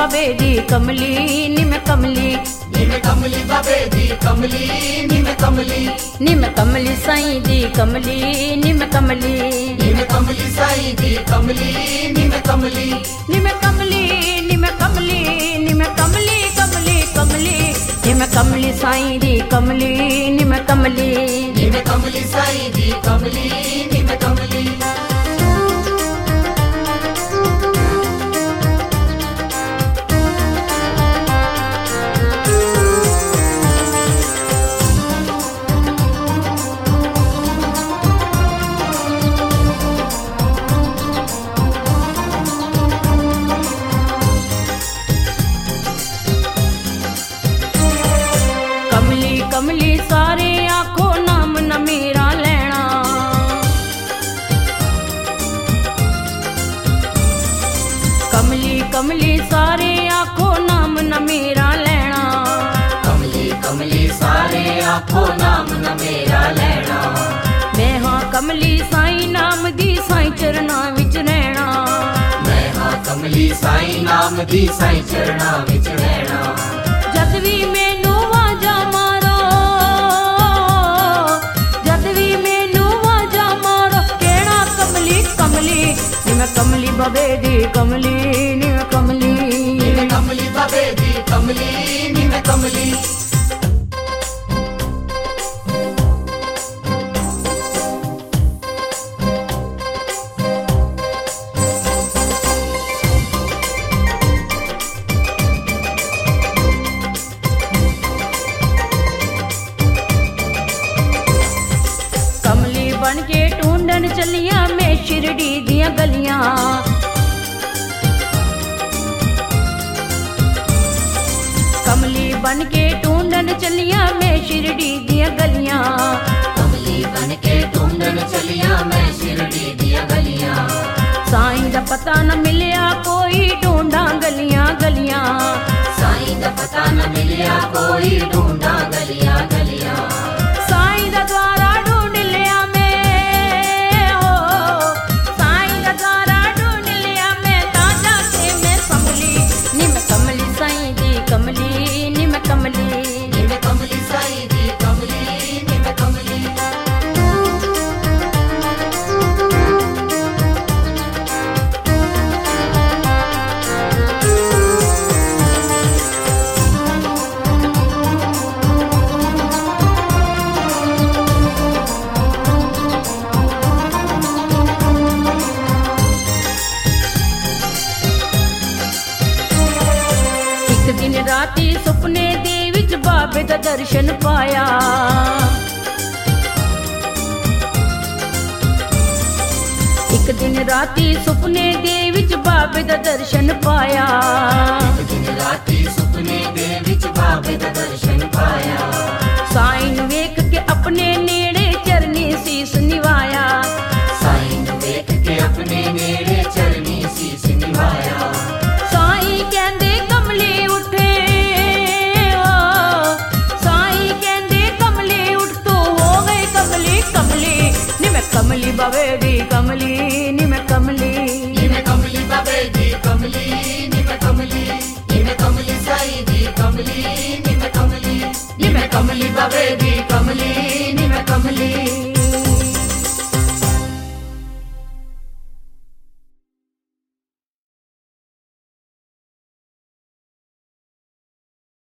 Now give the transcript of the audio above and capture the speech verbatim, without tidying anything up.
बाबे दी कमली निम कमली निम कमली बाबे दी कमली निम कमली निम कमली साईं दी कमली निम कमली निम कमली साईं दी कमली निम कमली निम कमली निम कमली निम कमली कमली कमली निम कमली साईं दी कमली निम कमली निम कमली साईं दी कमली निम कमली कमली सारे आखो नाम न मेरा लेना कमली कमली सारे आखो नाम न मेरा लेना कमली कमली सारे आखो नाम न मेरा लेना मैं हाँ कमली साईं नाम दी साईं चरना विच रहना मैं हाँ कमली साईं नाम दी साईं चरना विच रहना जद भी मैनू वाजा मारो जद भी मैनू वाजा मारो कहना कमली कमली निम कमली बाबे दी कमली निम कमली निम कमली बाबे दी कमली निम कमली बन के ढूंढन चलिया मैं शिरडी दियां गलियां कमली बन के ढूंढन चलिया मैं शिरडी दियां गलियां कमली बन के ढूंढन चलिया मैं शिरडी दियां गलियां साईं दा पता न मिलिया कोई ढूंढा गलियां गलियां साईं दा पता न मिलिया कोई ढूंढा गलियां गलियां साईं दा द्वारा कमली निम कमली निम कमली साईं दी कमली निम कमली एक दिन राती सुपने दे विच बाबे दा दर्शन पाया एक दिन राती सुपने दे विच बाबे दा दर्शन पाया एक दिन राती सुपने दे विच बाबे दा दर्शन पाया साईं नू वेख के अपने नेड़े चरनी सीस निवाया साईं नू वेख के अपने नेड़े चरनी सीस निवाया साईं कहंदे कमली उठे साईं कहंदे कमली उठ तो हो गई कमली कमली निम कमली बाबे दी कमली निम कमली निम कमली बाबे दी कमली निम कमली निम कमली साईं दी कमली निम कमली निम कमली बाबे दी कमली